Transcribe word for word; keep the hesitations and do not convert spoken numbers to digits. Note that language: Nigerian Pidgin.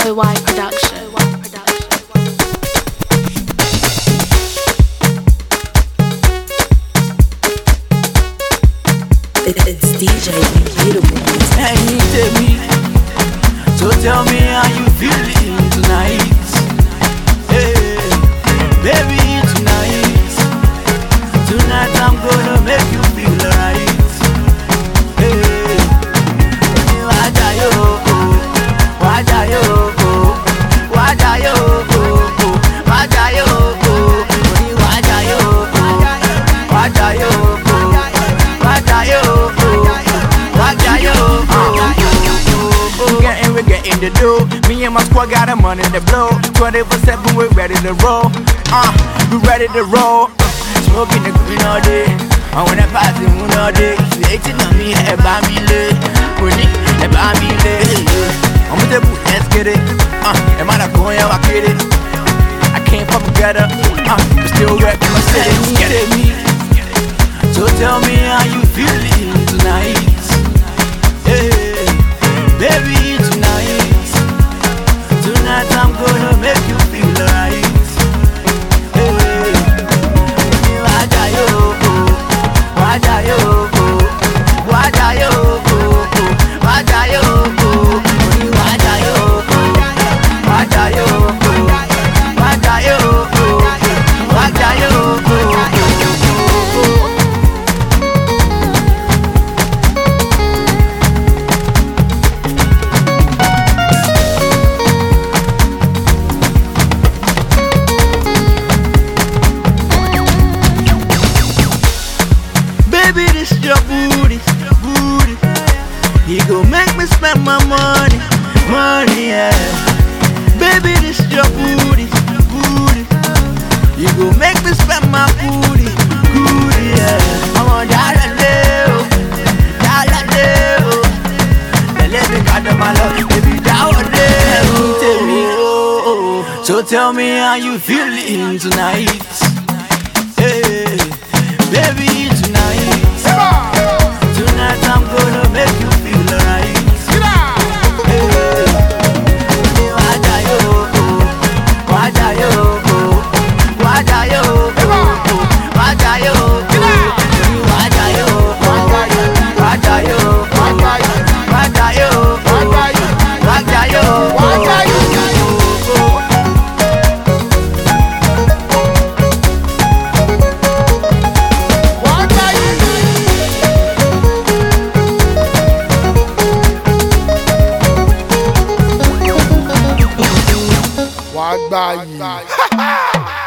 O Y Production. It's D J Beautiful. Hey, tell me, so tell me how you feeling tonight. Hey, baby, tonight, tonight I'm gonna make you feel right. Hey, waja yo, waja yo, waja yo, waja yo, waja yo, waja yo. Getting, we getting the dough. Me and my squad got the money to blow. twenty-four seven, we ready to roll. Uh, we ready to roll. Uh, smoking the green all day. I wanna pass it all day. Waiting on me, hey, buy me late. Money, hey, buy me late. I'm with the boot, let's get it. Uh, am I not going, I get it. I came from together. Uh, but still repping my city. Get it, me. So tell me how you feeling tonight. Hey, baby, tonight, tonight I'm gonna make you feel right. Hey, waja yo, waja yo, waja yo, waja yo, waja yo, waja yo, waja yo, waja yo. Baby, this your booty, booty. He gon' make me spend my money, money, yeah. Baby, this your booty, booty. He gon' make me spend my booty, booty, yeah. I'm on dollar deal, dollar deal. Let me got my love, baby, dollar deal. Tell me, so tell me how you feeling tonight. Hey, baby, tonight. Tonight I'm gonna make you feel right. Hey, waja yo, waja yo, waja yo, waja yo, waja yo, waja yo, waja yo, waja yo, waja yo. Wàá gbà yìí.